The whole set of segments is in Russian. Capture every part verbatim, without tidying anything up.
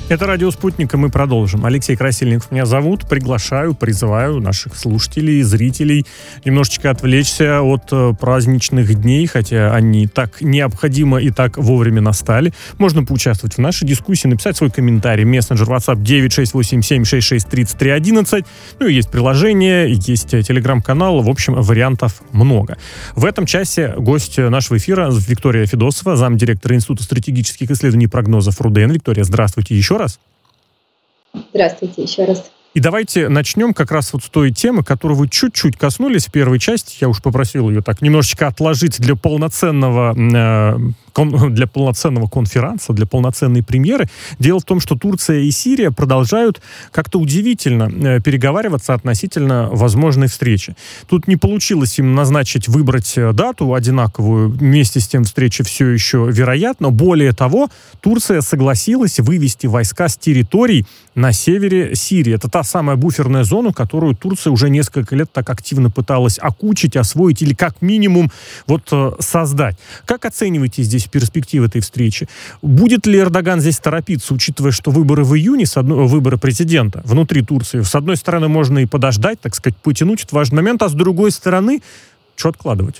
Это «Радио Спутник», и мы продолжим. Алексей Красильников меня зовут. Приглашаю, призываю наших слушателей, зрителей немножечко отвлечься от э, праздничных дней, хотя они так необходимо и так вовремя настали. Можно поучаствовать в нашей дискуссии, написать свой комментарий. Мессенджер WhatsApp девять шесть восемь семь шесть шесть тридцать три одиннадцать. Ну и есть приложение, есть телеграм-канал. В общем, вариантов много. В этом часе гость нашего эфира Виктория Федосова, замдиректора Института стратегических исследований и прогнозов РУДН. Виктория, здравствуйте еще раз. Здравствуйте еще раз. И давайте начнем как раз вот с той темы, которую вы чуть-чуть коснулись в первой части. Я уж попросил ее так немножечко отложить для полноценного, э, кон, для полноценного конференса, для полноценной премьеры. Дело в том, что Турция и Сирия продолжают как-то удивительно э, переговариваться относительно возможной встречи. Тут не получилось им назначить, выбрать дату одинаковую. Вместе с тем встреча все еще вероятна. Более того, Турция согласилась вывести войска с территорий на севере Сирии. Это та самая буферная зона, которую Турция уже несколько лет так активно пыталась окучить, освоить или как минимум вот э, создать. Как оцениваете здесь перспективы этой встречи? Будет ли Эрдоган здесь торопиться, учитывая, что выборы в июне, с одной, выборы президента внутри Турции, с одной стороны, можно и подождать, так сказать, потянуть, это важный момент, а с другой стороны, что откладывать?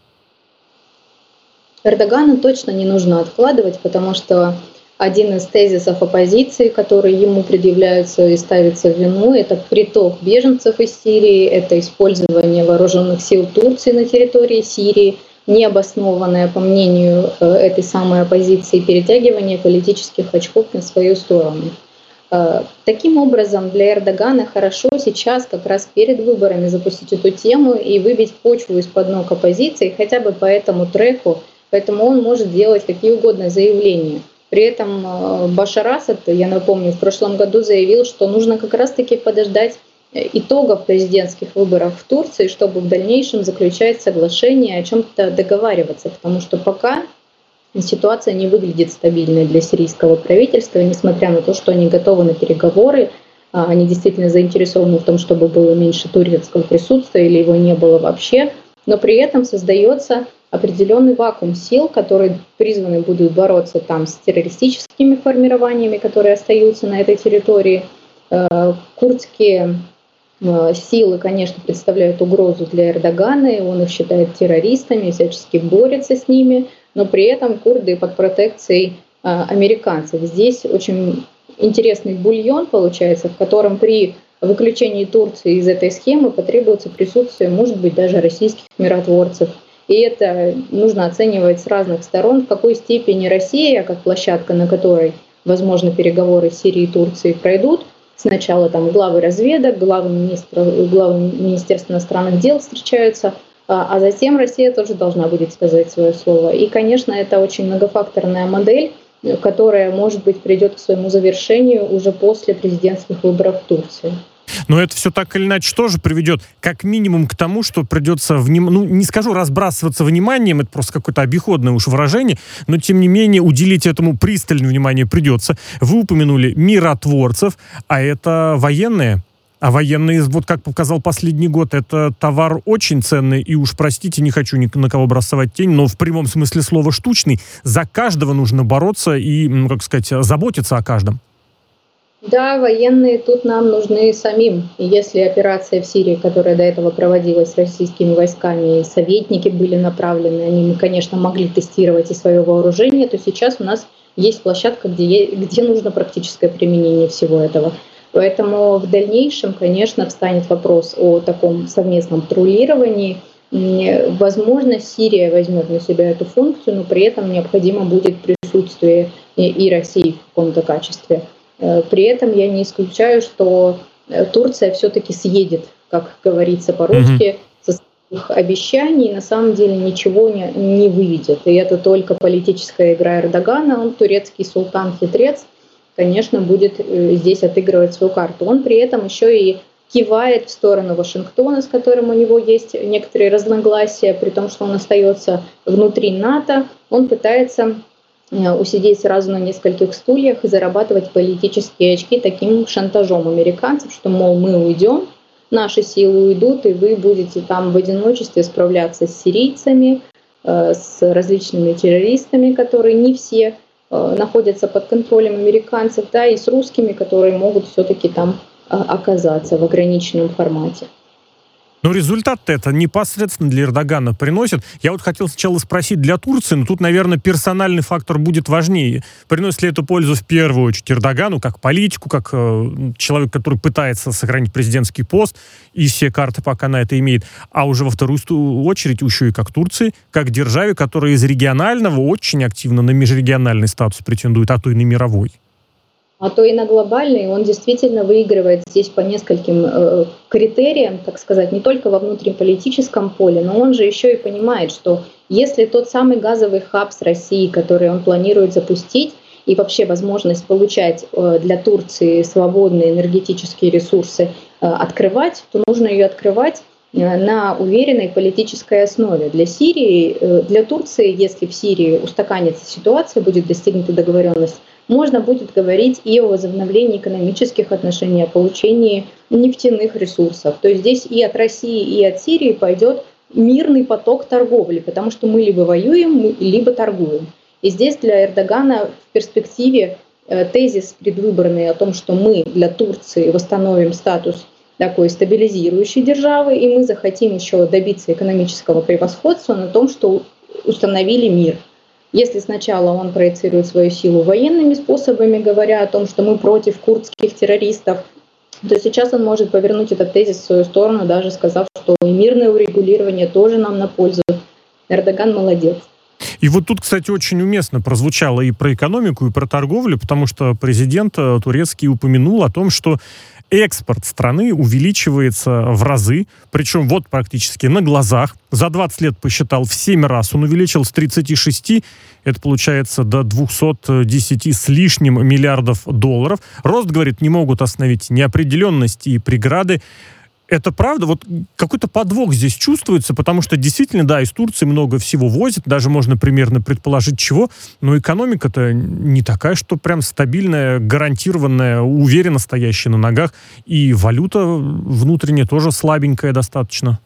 Эрдогану точно не нужно откладывать, потому что один из тезисов оппозиции, которые ему предъявляются и ставятся в вину, это приток беженцев из Сирии, это использование вооруженных сил Турции на территории Сирии, необоснованное, по мнению этой самой оппозиции, перетягивание политических очков на свою сторону. Таким образом, для Эрдогана хорошо сейчас, как раз перед выборами, запустить эту тему и выбить почву из-под ног оппозиции хотя бы по этому треку, поэтому он может делать какие угодно заявления. При этом Башар Асад, я напомню, в прошлом году заявил, что нужно как раз-таки подождать итогов президентских выборов в Турции, чтобы в дальнейшем заключать соглашение, о чем-то договариваться, потому что пока ситуация не выглядит стабильной для сирийского правительства, несмотря на то, что они готовы на переговоры, они действительно заинтересованы в том, чтобы было меньше турецкого присутствия или его не было вообще, но при этом создается определенный вакуум сил, которые призваны будут бороться там с террористическими формированиями, которые остаются на этой территории. Курдские силы, конечно, представляют угрозу для Эрдогана, и он их считает террористами, всячески борется с ними, но при этом курды под протекцией американцев. Здесь очень интересный бульон получается, в котором при выключении Турции из этой схемы потребуется присутствие, может быть, даже российских миротворцев. И это нужно оценивать с разных сторон, в какой степени Россия, как площадка, на которой, возможно, переговоры Сирии и Турции пройдут. Сначала там главы разведок, главы, министра, главы Министерства иностранных дел встречаются, а затем Россия тоже должна будет сказать свое слово. И, конечно, это очень многофакторная модель, которая, может быть, придет к своему завершению уже после президентских выборов в Турции. Но это все так или иначе тоже приведет как минимум к тому, что придется, вним... ну, не скажу разбрасываться вниманием, это просто какое-то обиходное уж выражение, но тем не менее уделить этому пристальное внимание придется. Вы упомянули миротворцев, а это военные. А военные, вот как показал последний год, это товар очень ценный, и уж, простите, не хочу ни на кого бросать тень, но в прямом смысле слова штучный. За каждого нужно бороться и, ну, как сказать, заботиться о каждом. Да, военные тут нам нужны самим. И если операция в Сирии, которая до этого проводилась российскими войсками, и советники были направлены, они, конечно, могли тестировать и свое вооружение, то сейчас у нас есть площадка, где, где нужно практическое применение всего этого. Поэтому в дальнейшем, конечно, встанет вопрос о таком совместном патрулировании. Возможно, Сирия возьмет на себя эту функцию, но при этом необходимо будет присутствие и России в каком-то качестве. При этом я не исключаю, что Турция все-таки съедет, как говорится по-русски, со своих обещаний, и на самом деле ничего не, не выведет. И это только политическая игра Эрдогана. Он, турецкий султан-хитрец, конечно, будет здесь отыгрывать свою карту. Он при этом еще и кивает в сторону Вашингтона, с которым у него есть некоторые разногласия, при том, что он остается внутри НАТО. Он пытается усидеть сразу на нескольких стульях и зарабатывать политические очки таким шантажом американцев, что, мол, мы уйдем, наши силы уйдут, и вы будете там в одиночестве справляться с сирийцами, с различными террористами, которые не все э, находятся под контролем американцев, да, и с русскими, которые могут все-таки там э, оказаться в ограниченном формате. Но результат-то это непосредственно для Эрдогана приносит. Я вот хотел сначала спросить для Турции, но тут, наверное, персональный фактор будет важнее. Приносит ли это пользу в первую очередь Эрдогану, как политику, как э, человек, который пытается сохранить президентский пост, и все карты пока на это имеет, а уже во вторую очередь еще и как Турции, как державе, которая из регионального очень активно на межрегиональный статус претендует, а то и на мировой. А то и на глобальный, он действительно выигрывает здесь по нескольким э, критериям, так сказать, не только во внутриполитическом поле, но он же еще и понимает, что если тот самый газовый хаб с Россией, который он планирует запустить, и вообще возможность получать э, для Турции свободные энергетические ресурсы э, открывать, то нужно ее открывать э, на уверенной политической основе. Для Сирии, э, для Турции, если в Сирии устаканится ситуация, будет достигнута договоренность, можно будет говорить и о возобновлении экономических отношений, о получении нефтяных ресурсов. То есть здесь и от России, и от Сирии пойдет мирный поток торговли, потому что мы либо воюем, либо торгуем. И здесь для Эрдогана в перспективе э, тезис предвыборный о том, что мы для Турции восстановим статус такой стабилизирующей державы, и мы захотим еще добиться экономического превосходства на том, что установили мир. Если сначала он проецирует свою силу военными способами, говоря о том, что мы против курдских террористов, то сейчас он может повернуть этот тезис в свою сторону, даже сказав, что и мирное урегулирование тоже нам на пользу. Эрдоган молодец. И вот тут, кстати, очень уместно прозвучало и про экономику, и про торговлю, потому что президент турецкий упомянул о том, что экспорт страны увеличивается в разы, причем вот практически на глазах. За двадцать лет посчитал, в семь раз он увеличил с тридцати шести, это получается до двухсот десяти с лишним миллиардов долларов. Рост, говорит, не могут остановить неопределенности и преграды. Это правда? Вот какой-то подвох здесь чувствуется, потому что действительно, да, из Турции много всего возят, даже можно примерно предположить чего, но экономика-то не такая, что прям стабильная, гарантированная, уверенно стоящая на ногах, и валюта внутренняя тоже слабенькая достаточно.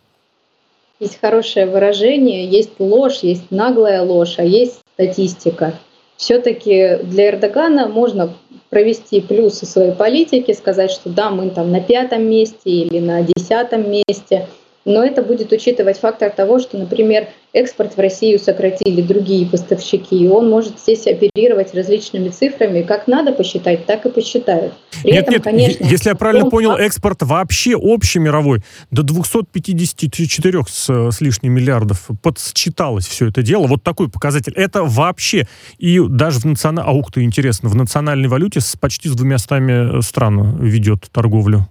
Есть хорошее выражение, есть ложь, есть наглая ложь, а есть статистика. Все-таки для Эрдогана можно провести плюсы своей политики, сказать, что да, мы там на пятом месте или на десятом месте, но это будет учитывать фактор того, что, например, экспорт в Россию сократили другие поставщики, и он может здесь оперировать различными цифрами, как надо посчитать, так и посчитают. При нет, этом, нет, конечно, если я правильно том, понял, как... экспорт вообще общемировой до двухсот пятидесяти четырёх с, с лишним миллиардов подсчиталось все это дело. Вот такой показатель. Это вообще, и даже в национальной, а ух ты, интересно, в национальной валюте с почти с двумястами стран ведет торговлю.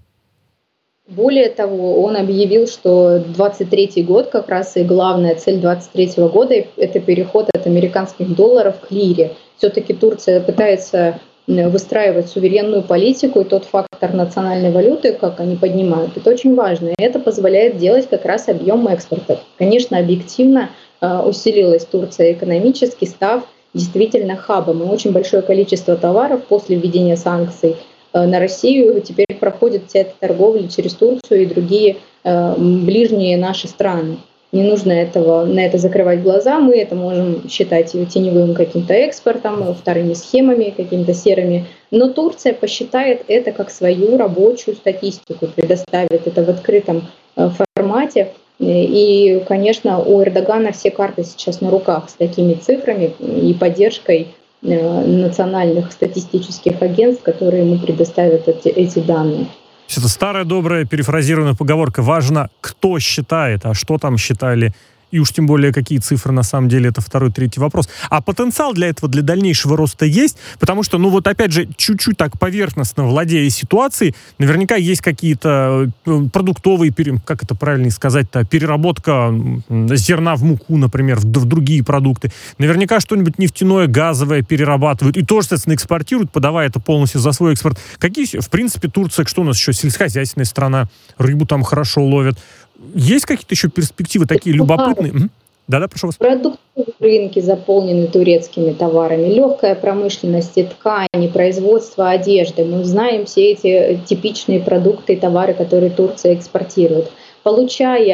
Более того, он объявил, что двадцать третий год, как раз и главная цель двадцать третьего года, это переход от американских долларов к лире. Все-таки Турция пытается выстраивать суверенную политику, и тот фактор национальной валюты, как они поднимают, это очень важно. И это позволяет делать как раз объем экспорта. Конечно, объективно усилилась Турция экономически, став действительно хабом. И очень большое количество товаров после введения санкций на Россию теперь проходит вся эта торговля через Турцию и другие э, ближние наши страны. Не нужно этого, на это закрывать глаза, мы это можем считать теневым каким-то экспортом, вторыми схемами, какими-то серыми, но Турция посчитает это как свою рабочую статистику, предоставит это в открытом э, формате. И, конечно, у Эрдогана все карты сейчас на руках с такими цифрами и поддержкой национальных статистических агентств, которые ему предоставят эти, эти данные. Это старая добрая перефразированная поговорка. Важно, кто считает, а что там считали. И уж тем более, какие цифры на самом деле, это второй, третий вопрос. А потенциал для этого, для дальнейшего роста есть? Потому что, ну вот опять же, чуть-чуть так поверхностно владея ситуацией, наверняка есть какие-то продуктовые, как это правильно сказать-то, переработка зерна в муку, например, в, в другие продукты. Наверняка что-нибудь нефтяное, газовое перерабатывают и тоже, соответственно, экспортируют, подавая это полностью за свой экспорт. Какие, в принципе, Турция, что у нас еще, сельскохозяйственная страна, рыбу там хорошо ловят. Есть какие-то еще перспективы такие любопытные? Да-да, прошу вас. Продуктовые рынки заполнены турецкими товарами. Легкая промышленность, ткани, производство одежды. Мы знаем все эти типичные продукты и товары, которые Турция экспортирует. Получая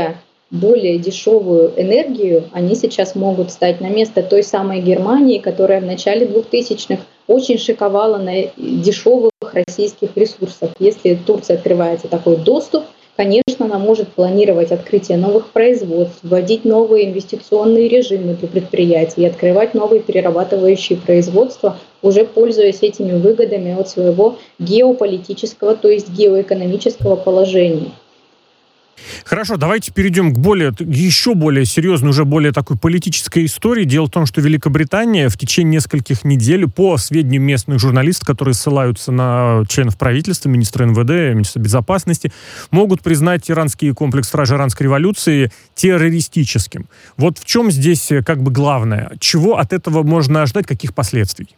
более дешевую энергию, они сейчас могут стать на место той самой Германии, которая в начале двухтысячных очень шиковала на дешевых российских ресурсах. Если Турция открывается такой доступ, конечно, она может планировать открытие новых производств, вводить новые инвестиционные режимы для предприятий, открывать новые перерабатывающие производства, уже пользуясь этими выгодами от своего геополитического, то есть геоэкономического положения. Хорошо, давайте перейдем к более, еще более серьезной, уже более такой политической истории. Дело в том, что Великобритания в течение нескольких недель, по сведениям местных журналистов, которые ссылаются на членов правительства, министра эн вэ дэ, министра безопасности, могут признать иранский комплекс стражи иранской революции террористическим. Вот в чем здесь как бы главное? Чего от этого можно ожидать, каких последствий?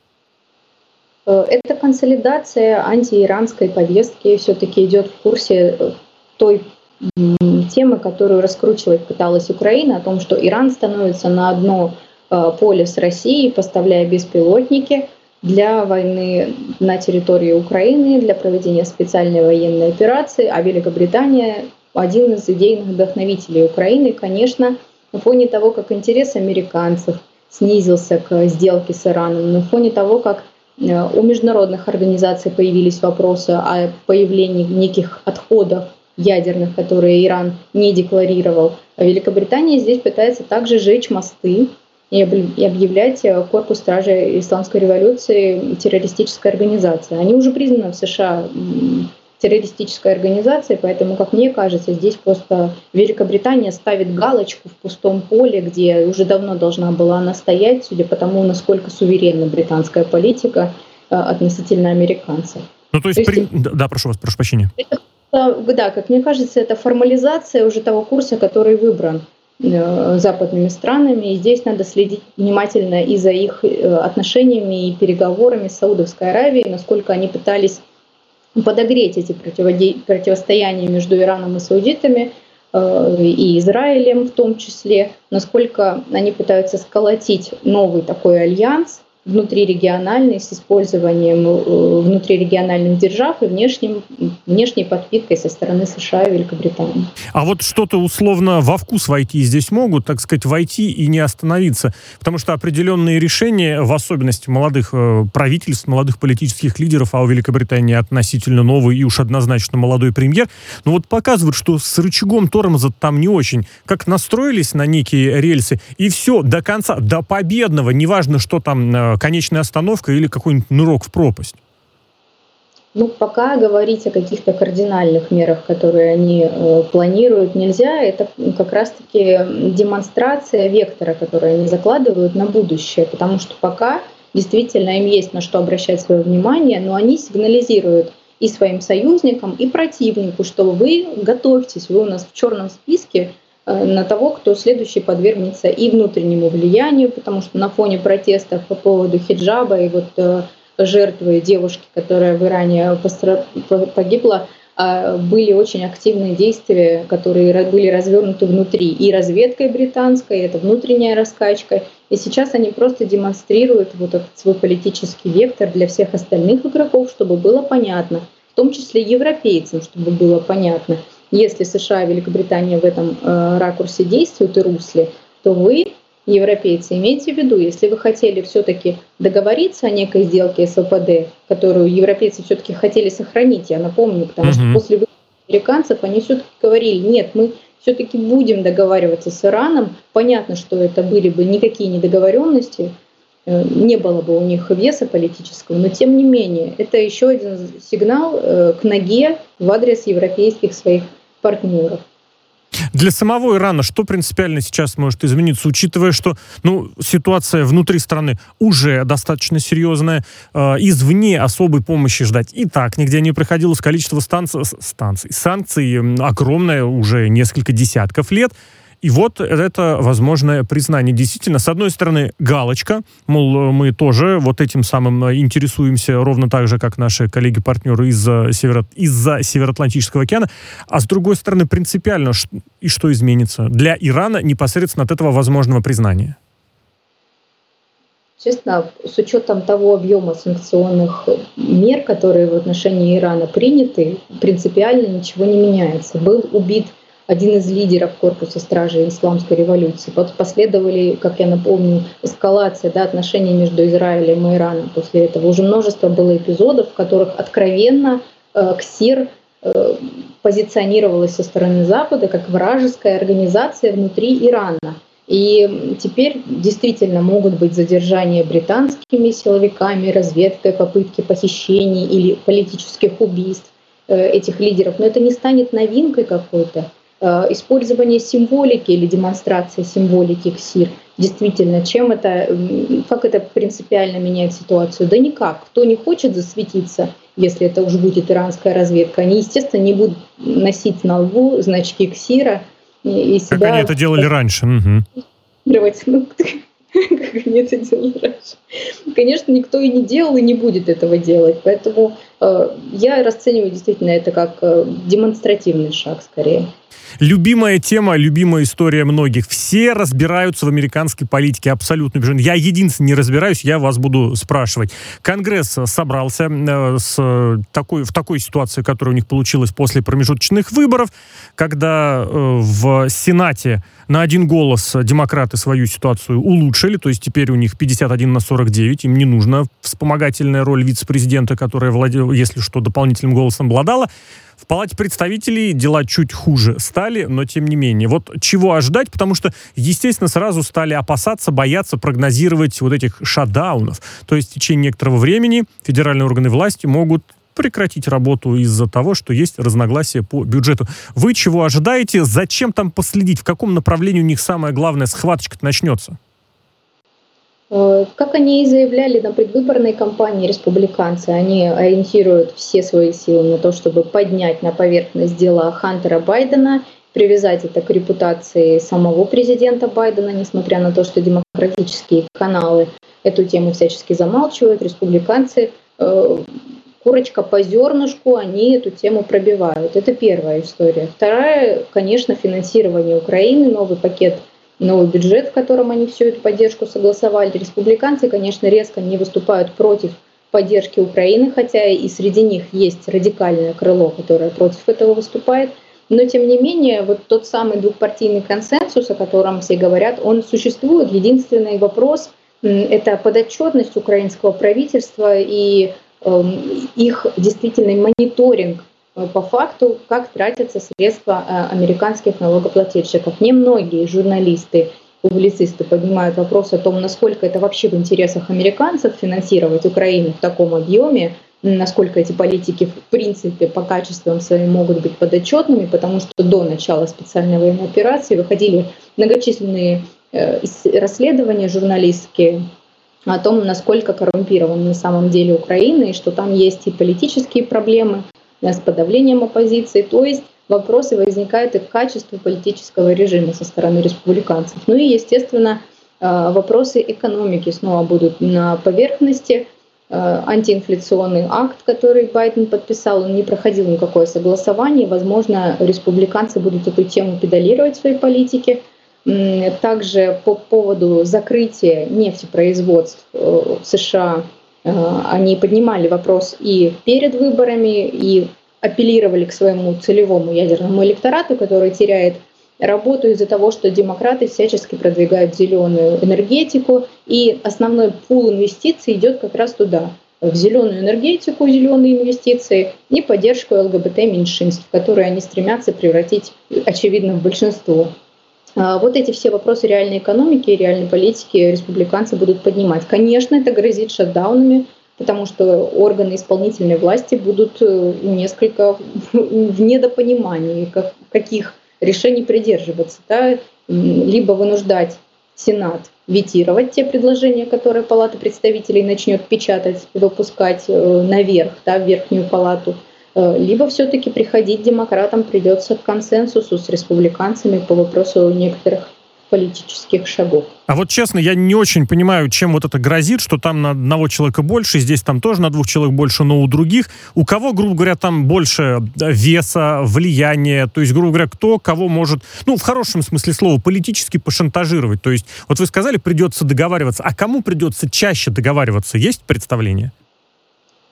Эта консолидация антииранской повестки все-таки идет в курсе той темы, которую раскручивать пыталась Украина, о том, что Иран становится на одно э, поле с Россией, поставляя беспилотники для войны на территории Украины, для проведения специальной военной операции, а Великобритания один из идейных вдохновителей Украины, конечно, на фоне того, как интерес американцев снизился к сделке с Ираном, на фоне того, как э, у международных организаций появились вопросы о появлении неких отходов ядерных, которые Иран не декларировал. А Великобритания здесь пытается также сжечь мосты и объявлять корпус стражи исламской революции террористической организацией. Они уже признаны в США террористической организацией, поэтому, как мне кажется, здесь просто Великобритания ставит галочку в пустом поле, где уже давно должна была она стоять, судя по тому, насколько суверенна британская политика относительно американцев. Ну, то есть, то есть... При... да, прошу вас, прошу прощения. Да, как мне кажется, это формализация уже того курса, который выбран э, западными странами. И здесь надо следить внимательно и за их э, отношениями и переговорами с Саудовской Аравией, насколько они пытались подогреть эти противоде... противостояния между Ираном и саудитами, э, и Израилем в том числе, насколько они пытаются сколотить новый такой альянс, внутрирегиональный, с использованием внутрирегиональных держав и внешним, внешней подпиткой со стороны США и Великобритании. А вот что-то условно во вкус войти здесь могут, так сказать, войти и не остановиться, потому что определенные решения, в особенности молодых правительств, молодых политических лидеров, а у Великобритании относительно новый и уж однозначно молодой премьер, ну вот показывают, что с рычагом тормоза там не очень. Как настроились на некие рельсы, и все, до конца, до победного, неважно, что там, конечная остановка или какой-нибудь нырок в пропасть? Ну, пока говорить о каких-то кардинальных мерах, которые они э, планируют, нельзя. Это как раз-таки демонстрация вектора, который они закладывают на будущее, потому что пока действительно им есть на что обращать свое внимание, но они сигнализируют и своим союзникам, и противнику, что вы готовьтесь, вы у нас в черном списке на того, кто следующий подвергнется и внутреннему влиянию, потому что на фоне протестов по поводу хиджаба и вот э, жертвы девушки, которая в Иране постра... погибла, э, были очень активные действия, которые были развернуты внутри и разведкой британской, это внутренняя раскачка. И сейчас они просто демонстрируют вот этот свой политический вектор для всех остальных игроков, чтобы было понятно, в том числе европейцам, чтобы было понятно. Если США и Великобритания в этом э, ракурсе действуют и русле, то вы, европейцы, имейте в виду, если вы хотели все-таки договориться о некой сделке с ОПД, которую европейцы все-таки хотели сохранить, я напомню, потому mm-hmm. что после выхода американцев они все-таки говорили, нет, мы все-таки будем договариваться с Ираном. Понятно, что это были бы никакие недоговоренности, э, не было бы у них веса политического, но тем не менее, это еще один сигнал э, к ноге в адрес европейских своих партнеров. Для самого Ирана что принципиально сейчас может измениться, учитывая, что ну, ситуация внутри страны уже достаточно серьезная, э, извне особой помощи ждать и так нигде не приходилось, количество станций, станций, санкций огромное уже несколько десятков лет. И вот это возможное признание. Действительно, с одной стороны, галочка, мол, мы тоже вот этим самым интересуемся ровно так же, как наши коллеги-партнеры из-за, Северо... из-за Североатлантического океана, а с другой стороны, принципиально, и что изменится для Ирана непосредственно от этого возможного признания? Честно, с учетом того объема санкционных мер, которые в отношении Ирана приняты, принципиально ничего не меняется. Был убит один из лидеров корпуса стражей исламской революции. Вот последовали, как я напомню, эскалация, да, отношений между Израилем и Ираном. После этого уже множество было эпизодов, в которых откровенно э, КСИР э, позиционировалась со стороны Запада как вражеская организация внутри Ирана. И теперь действительно могут быть задержания британскими силовиками, разведкой, попытки похищений или политических убийств э, этих лидеров. Но это не станет новинкой какой-то. Э, использование символики или демонстрация символики КСИР. Действительно, чем это, как это принципиально меняет ситуацию? Да никак. Кто не хочет засветиться, если это уже будет иранская разведка, они, естественно, не будут носить на лбу значки КСИРа, и себя... Как они это делали раньше. Угу. Ну, как они это делали раньше. Конечно, никто и не делал, и не будет этого делать. Поэтому э, я расцениваю действительно это как э, демонстративный шаг скорее. Любимая тема, любимая история многих. Все разбираются в американской политике абсолютно. Я единственный не разбираюсь, я вас буду спрашивать. Конгресс собрался э, с такой, в такой ситуации, которая у них получилась после промежуточных выборов, когда э, в Сенате на один голос демократы свою ситуацию улучшили, то есть теперь у них пятьдесят один на сорок девять, им не нужна вспомогательная роль вице-президента, которая, владела, если что, дополнительным голосом обладала. В Палате представителей дела чуть хуже стали, но тем не менее. Вот чего ожидать, потому что, естественно, сразу стали опасаться, бояться прогнозировать вот этих шатдаунов. То есть в течение некоторого времени федеральные органы власти могут прекратить работу из-за того, что есть разногласия по бюджету. Вы чего ожидаете? Зачем там последить? В каком направлении у них самая главная схваточка начнется? Как они и заявляли на предвыборной кампании республиканцы, они ориентируют все свои силы на то, чтобы поднять на поверхность дела Хантера Байдена, привязать это к репутации самого президента Байдена, несмотря на то, что демократические каналы эту тему всячески замалчивают, республиканцы э, курочка по зернышку, они эту тему пробивают. Это первая история. Вторая, конечно, финансирование Украины, новый пакет, новый бюджет, в котором они всю эту поддержку согласовали. Республиканцы, конечно, резко не выступают против поддержки Украины, хотя и среди них есть радикальное крыло, которое против этого выступает. Но, тем не менее, вот тот самый двухпартийный консенсус, о котором все говорят, он существует. Единственный вопрос — это подотчетность украинского правительства и э, их действительный мониторинг по факту, как тратятся средства американских налогоплательщиков. Немногие журналисты, публицисты поднимают вопрос о том, насколько это вообще в интересах американцев финансировать Украину в таком объеме, насколько эти политики в принципе по качествам своим могут быть подотчетными, потому что до начала специальной военной операции выходили многочисленные расследования журналистские о том, насколько коррумпирована на самом деле Украина, и что там есть и политические проблемы с подавлением оппозиции, то есть вопросы возникают и к качеству политического режима со стороны республиканцев. Ну и, естественно, вопросы экономики снова будут на поверхности. Антиинфляционный акт, который Байден подписал, он не проходил никакое согласование. Возможно, республиканцы будут эту тему педалировать в своей политике. Также по поводу закрытия нефтепроизводств в США они поднимали вопрос и перед выборами, и апеллировали к своему целевому ядерному электорату, который теряет работу из-за того, что демократы всячески продвигают зеленую энергетику, и основной пул инвестиций идет как раз туда, в зеленую энергетику, зеленые инвестиции и поддержку ЛГБТ-меньшинств, которые они стремятся превратить, очевидно, в большинство. Вот эти все вопросы реальной экономики и реальной политики республиканцы будут поднимать. Конечно, это грозит шатдаунами, потому что органы исполнительной власти будут несколько в недопонимании, каких решений придерживаться. Да? Либо вынуждать Сенат ветировать те предложения, которые Палата представителей начнет печатать, выпускать наверх, да, в Верхнюю палату, либо все-таки приходить демократам придется к консенсусу с республиканцами по вопросу некоторых политических шагов. А вот честно, я не очень понимаю, чем вот это грозит, что там на одного человека больше, здесь там тоже на двух человек больше, но у других. У кого, грубо говоря, там больше веса, влияния, то есть, грубо говоря, кто кого может, ну, в хорошем смысле слова, политически пошантажировать. То есть, вот вы сказали, придется договариваться. А кому придется чаще договариваться? Есть представление?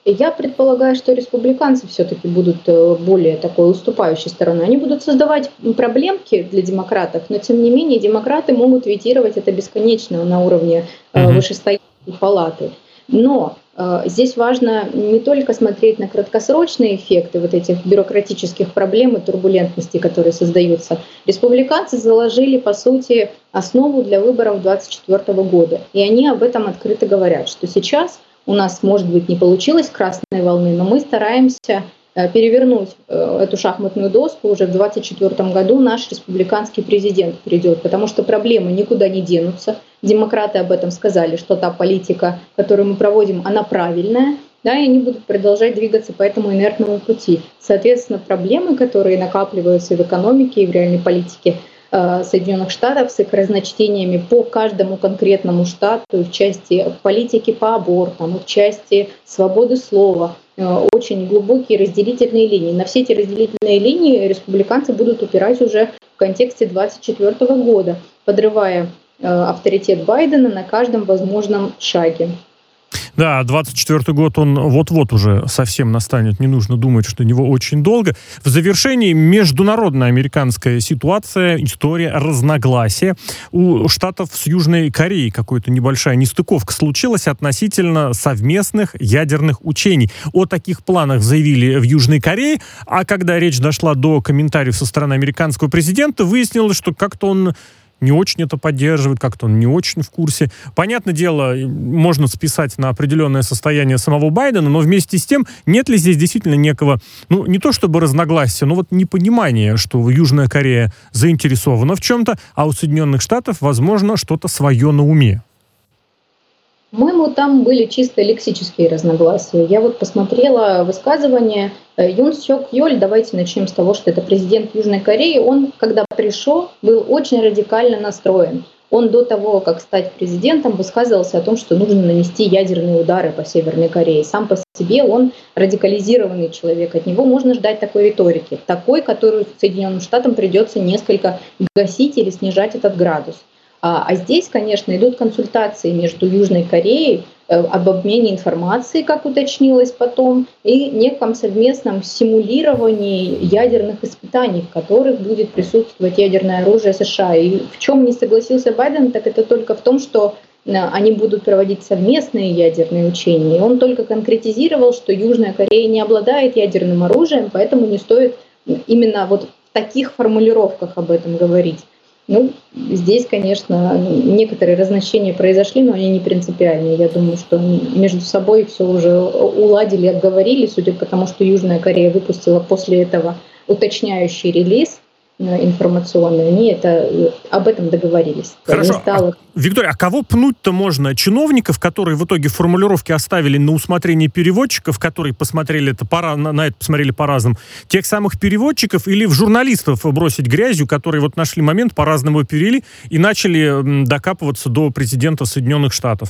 Я предполагаю, что республиканцы все-таки будут более такой уступающей стороной. Они будут создавать проблемки для демократов, но тем не менее демократы могут ветировать это бесконечно на уровне uh-huh. вышестоящей палаты. Но э, здесь важно не только смотреть на краткосрочные эффекты вот этих бюрократических проблем и турбулентности, которые создаются. Республиканцы заложили, по сути, основу для выборов две тысячи двадцать четвёртого года. И они об этом открыто говорят, что сейчас у нас, может быть, не получилось красной волны, но мы стараемся перевернуть эту шахматную доску. Уже в двадцать четвёртом году наш республиканский президент придет, потому что проблемы никуда не денутся. Демократы об этом сказали, что та политика, которую мы проводим, она правильная, да, и они будут продолжать двигаться по этому инертному пути. Соответственно, проблемы, которые накапливаются и в экономике, и в реальной политике Соединенных Штатов с их разночтениями по каждому конкретному штату, в части политики по абортам, в части свободы слова, очень глубокие разделительные линии. На все эти разделительные линии республиканцы будут упирать уже в контексте двадцать четвёртого года, подрывая авторитет Байдена на каждом возможном шаге. Да, двадцать четвёртый год, он вот-вот уже совсем настанет, не нужно думать, что до него очень долго. В завершении международная американская ситуация, история разногласия. У штатов с Южной Кореей какая-то небольшая нестыковка случилась относительно совместных ядерных учений. О таких планах заявили в Южной Корее, а когда речь дошла до комментариев со стороны американского президента, выяснилось, что как-то он не очень это поддерживает, как-то он не очень в курсе. Понятное дело, можно списать на определенное состояние самого Байдена, но вместе с тем, нет ли здесь действительно некого, ну, не то чтобы разногласия, но вот непонимания, что Южная Корея заинтересована в чем-то, а у Соединенных Штатов, возможно, что-то свое на уме? По-моему, там были чисто лексические разногласия. Я вот посмотрела высказывание Юн Сёк Йоль. Давайте начнем с того, что это президент Южной Кореи. Он, когда пришел, был очень радикально настроен. Он до того, как стать президентом, высказывался о том, что нужно нанести ядерные удары по Северной Корее. Сам по себе он радикализированный человек. От него можно ждать такой риторики. Такой, которую Соединенным Штатам придется несколько гасить или снижать этот градус. А здесь, конечно, идут консультации между Южной Кореей об обмене информацией, как уточнилось потом, и неком совместном симулировании ядерных испытаний, в которых будет присутствовать ядерное оружие США. И в чем не согласился Байден, так это только в том, что они будут проводить совместные ядерные учения. И он только конкретизировал, что Южная Корея не обладает ядерным оружием, поэтому не стоит именно вот в таких формулировках об этом говорить. Ну, здесь, конечно, некоторые разночтения произошли, но они не принципиальные. Я думаю, что между собой все уже уладили, обговорили, судя по тому, что Южная Корея выпустила после этого уточняющий релиз информационный, они это, об этом договорились. Хорошо. Стало... А, Виктория, а кого пнуть-то можно? Чиновников, которые в итоге формулировки оставили на усмотрение переводчиков, которые посмотрели это пора, на, на это посмотрели по-разному, тех самых переводчиков, или в журналистов бросить грязью, которые вот нашли момент, по-разному перевели и начали докапываться до президента Соединенных Штатов?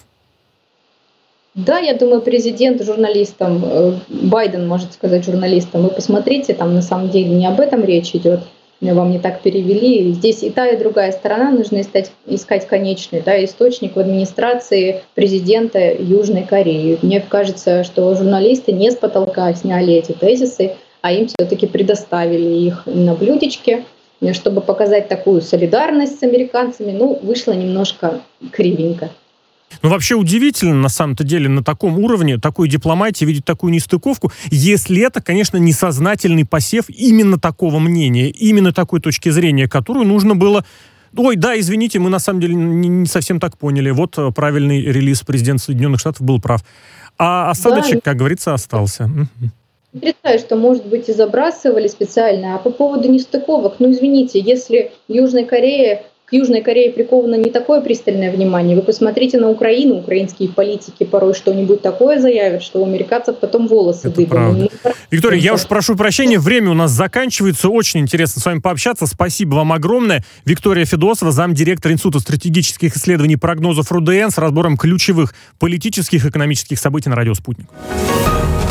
Да, я думаю, президент журналистам, Байден может сказать журналистам, вы посмотрите, там на самом деле не об этом речь идет, вам не так перевели. Здесь и та, и другая сторона, нужно искать, искать конечный, да, источник в администрации президента Южной Кореи. Мне кажется, что журналисты не с потолка сняли эти тезисы, а им все-таки предоставили их на блюдечке, чтобы показать такую солидарность с американцами. Ну, вышло немножко кривенько. Ну, вообще удивительно, на самом-то деле, на таком уровне, такой дипломатии видеть такую нестыковку, если это, конечно, несознательный посев именно такого мнения, именно такой точки зрения, которую нужно было... Ой, да, извините, мы на самом деле не, не совсем так поняли. Вот правильный релиз президента Соединенных Штатов был прав. А осадочек, да, как говорится, остался. Представляю, что, может быть, и забрасывали специально. А по поводу нестыковок, ну, извините, если Южная Корея... К Южной Корее приковано не такое пристальное внимание. Вы посмотрите на Украину, украинские политики порой что-нибудь такое заявят, что у американцев потом волосы дыбом. Виктория, я уж прошу прощения, время у нас заканчивается. Очень интересно с вами пообщаться. Спасибо вам огромное. Виктория Федосова, замдиректора Института стратегических исследований и прогнозов РУДН, с разбором ключевых политических и экономических событий на радио «Спутник».